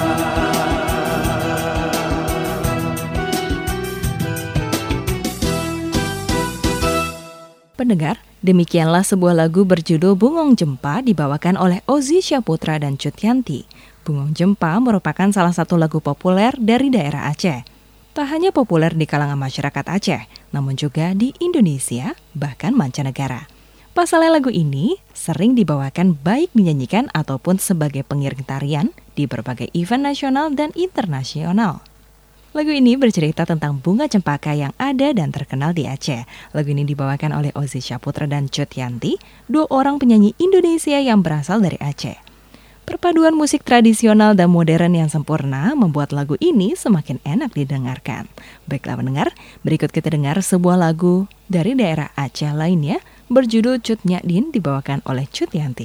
Pendengar, demikianlah sebuah lagu berjudul Bungong Jempa dibawakan oleh Ozzy Syaputra dan Cut Yanti. Bungong Jempa merupakan salah satu lagu populer dari daerah Aceh. Tak hanya populer di kalangan masyarakat Aceh, namun juga di Indonesia, bahkan mancanegara. Pasalnya lagu ini sering dibawakan baik dinyanyikan ataupun sebagai pengiring tarian di berbagai event nasional dan internasional. Lagu ini bercerita tentang bunga cempaka yang ada dan terkenal di Aceh. Lagu ini dibawakan oleh Ozi Syaputra dan Cut Yanti, 2 orang penyanyi Indonesia yang berasal dari Aceh. Perpaduan musik tradisional dan modern yang sempurna membuat lagu ini semakin enak didengarkan. Baiklah pendengar, berikut kita dengar sebuah lagu dari daerah Aceh lainnya berjudul Cut Nyadin dibawakan oleh Cut Yanti.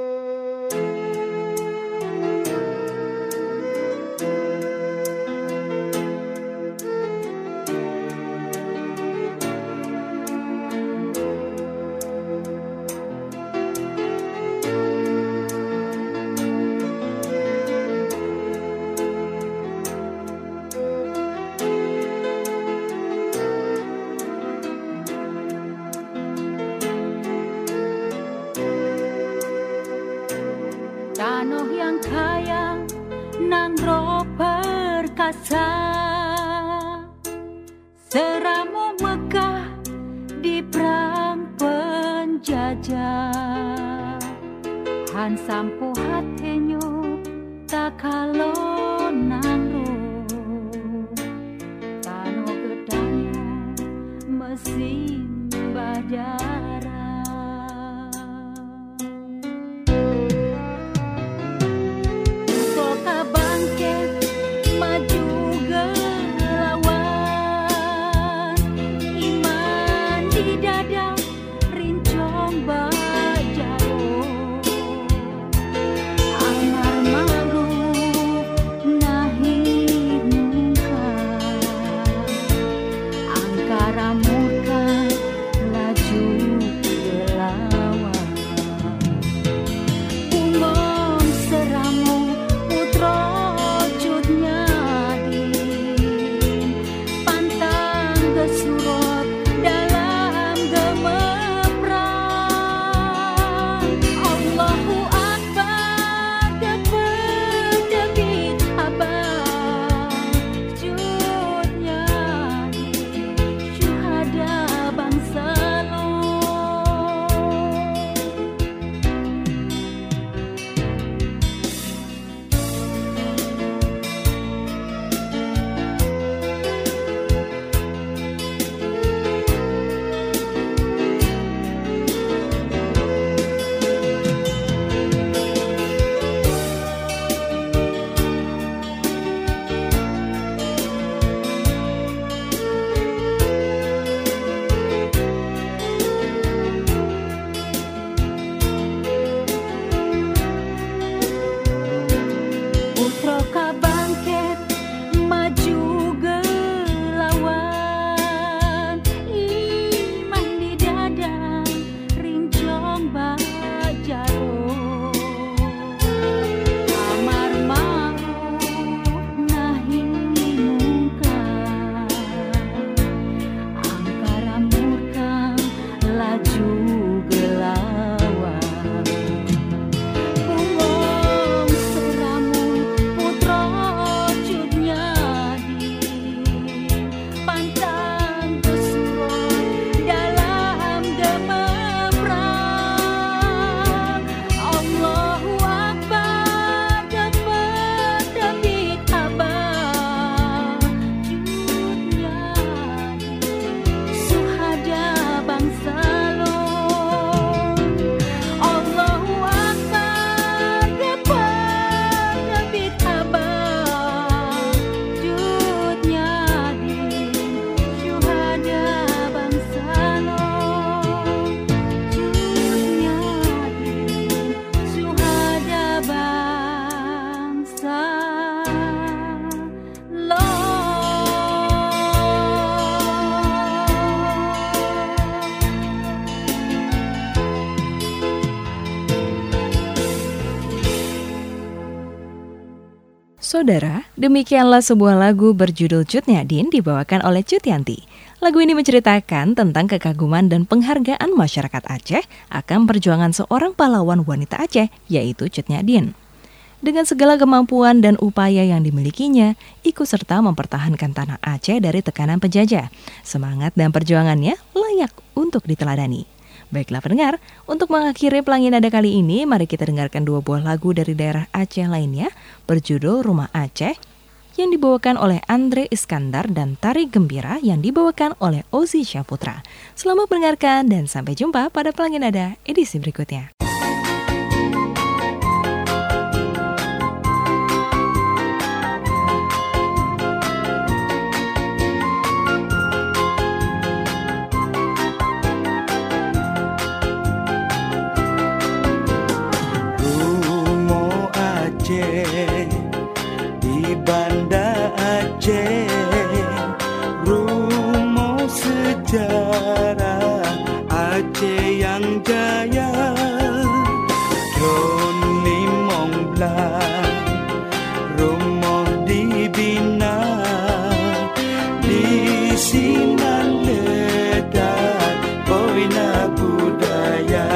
Tanah yang kaya nan roh perkasa, seramu megah di perang penjajah. Han sampo hatenyo tak kalau nangro, tanah gedangnya mesin badara. Saudara, demikianlah sebuah lagu berjudul Cut Nyadin dibawakan oleh Cut Yanti. Lagu ini menceritakan tentang kekaguman dan penghargaan masyarakat Aceh akan perjuangan seorang pahlawan wanita Aceh, yaitu Cut Nyadin. Dengan segala kemampuan dan upaya yang dimilikinya, ikut serta mempertahankan tanah Aceh dari tekanan penjajah. Semangat dan perjuangannya layak untuk diteladani. Baiklah pendengar, untuk mengakhiri Pelangi Nada kali ini, mari kita dengarkan 2 buah lagu dari daerah Aceh lainnya berjudul Rumah Aceh yang dibawakan oleh Andre Iskandar dan Tari Gembira yang dibawakan oleh Ozi Syaputra. Selamat mendengarkan dan sampai jumpa pada Pelangi Nada edisi berikutnya. Di Banda Aceh, rumah sejarah Aceh yang jaya, Doni Mongblak, rumah dibina, di Sinan letak koina budaya.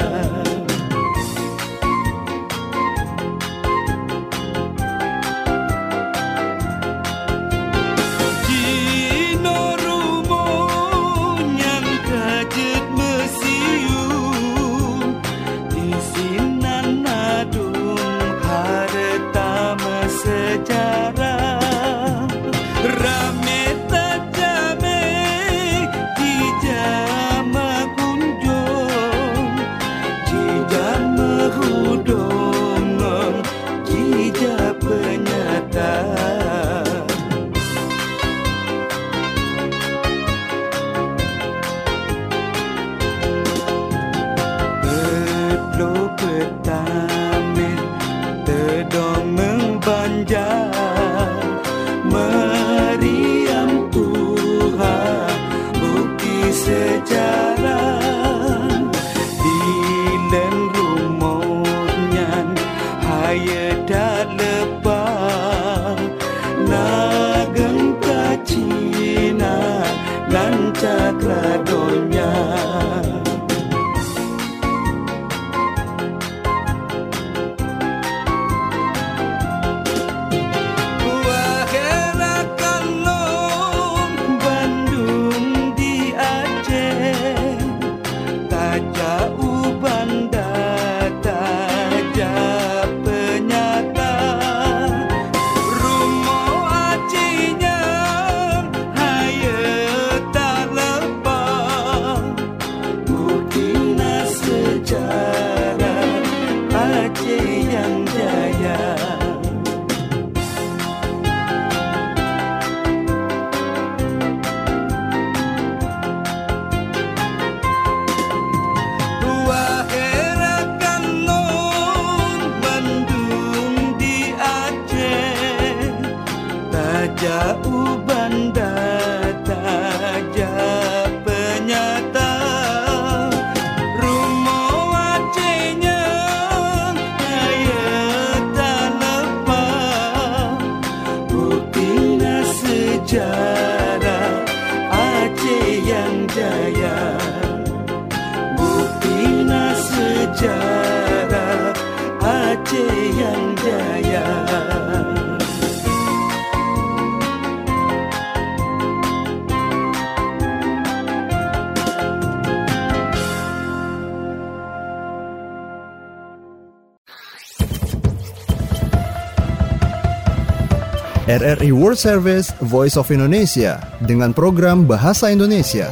RRI World Service Voice of Indonesia dengan program Bahasa Indonesia.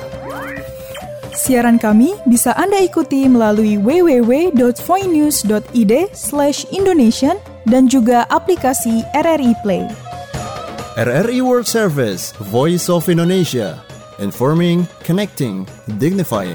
Siaran kami bisa Anda ikuti melalui www.voinews.id/Indonesian dan juga aplikasi RRI Play. RRI World Service Voice of Indonesia. Informing, connecting, dignifying.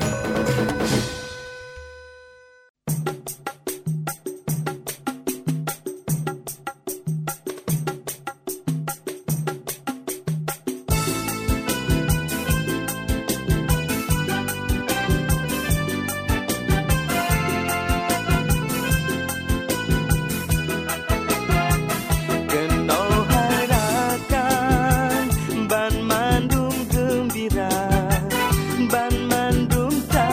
Ban mandum gembira, ban mandum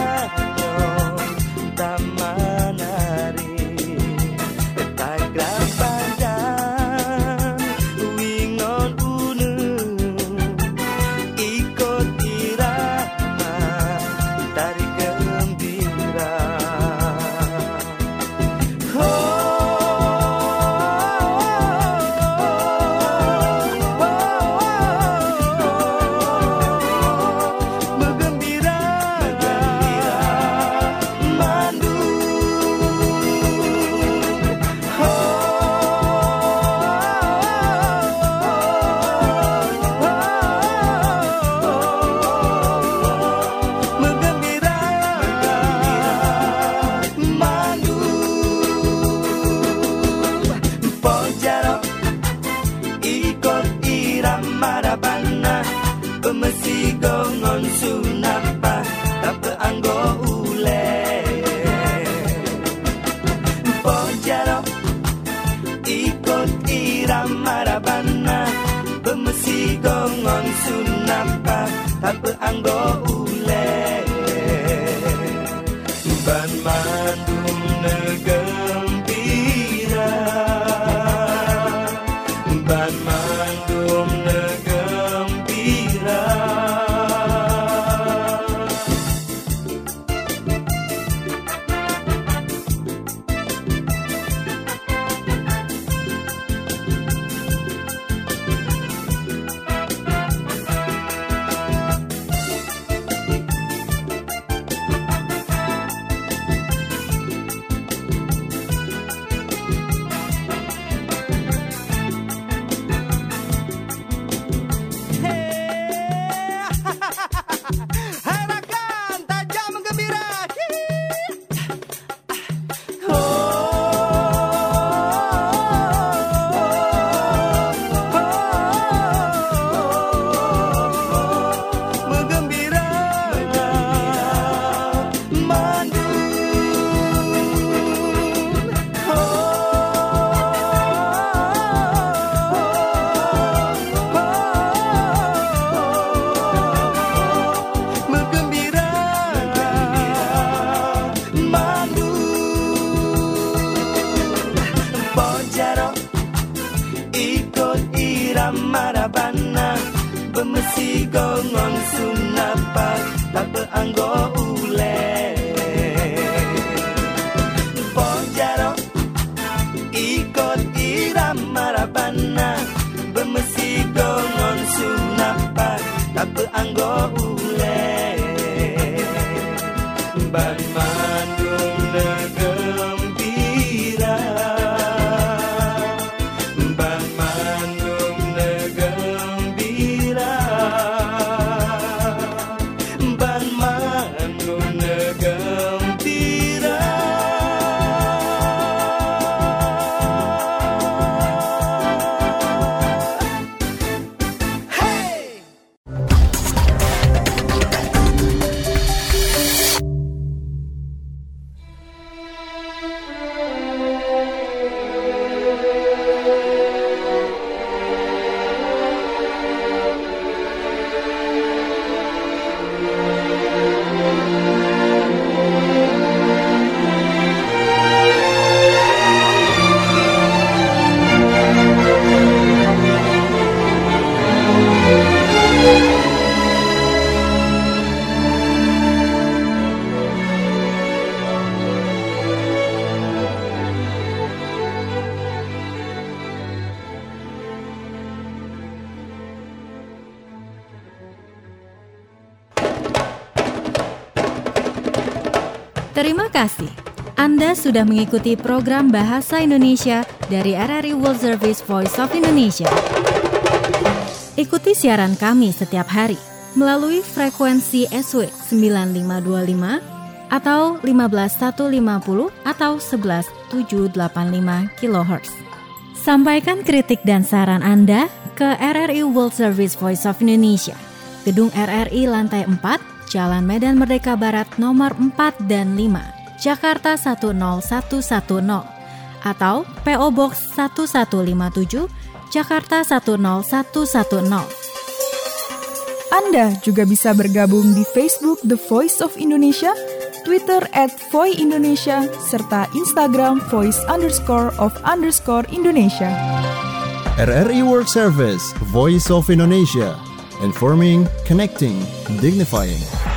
ban mandum negembira, ban mandum negembira. Marabana bemesi gongong sunapa tak beanggo ule Bojaro ikut irama marabana bemesi gongong sunapa tak beanggo ule ban mandum negembira. Terima kasih. Anda sudah mengikuti program Bahasa Indonesia dari RRI World Service Voice of Indonesia. Ikuti siaran kami setiap hari melalui frekuensi SW 9525 atau 15150 atau 11785 kHz. Sampaikan kritik dan saran Anda ke RRI World Service Voice of Indonesia, Gedung RRI Lantai 4, Jalan Medan Merdeka Barat nomor 4 dan 5, Jakarta 10110 atau PO Box 1157, Jakarta 10110. Anda juga bisa bergabung di Facebook The Voice of Indonesia, Twitter @voindonesia, serta Instagram voice_of_Indonesia. RRI World Service, Voice of Indonesia. Informing, connecting, dignifying.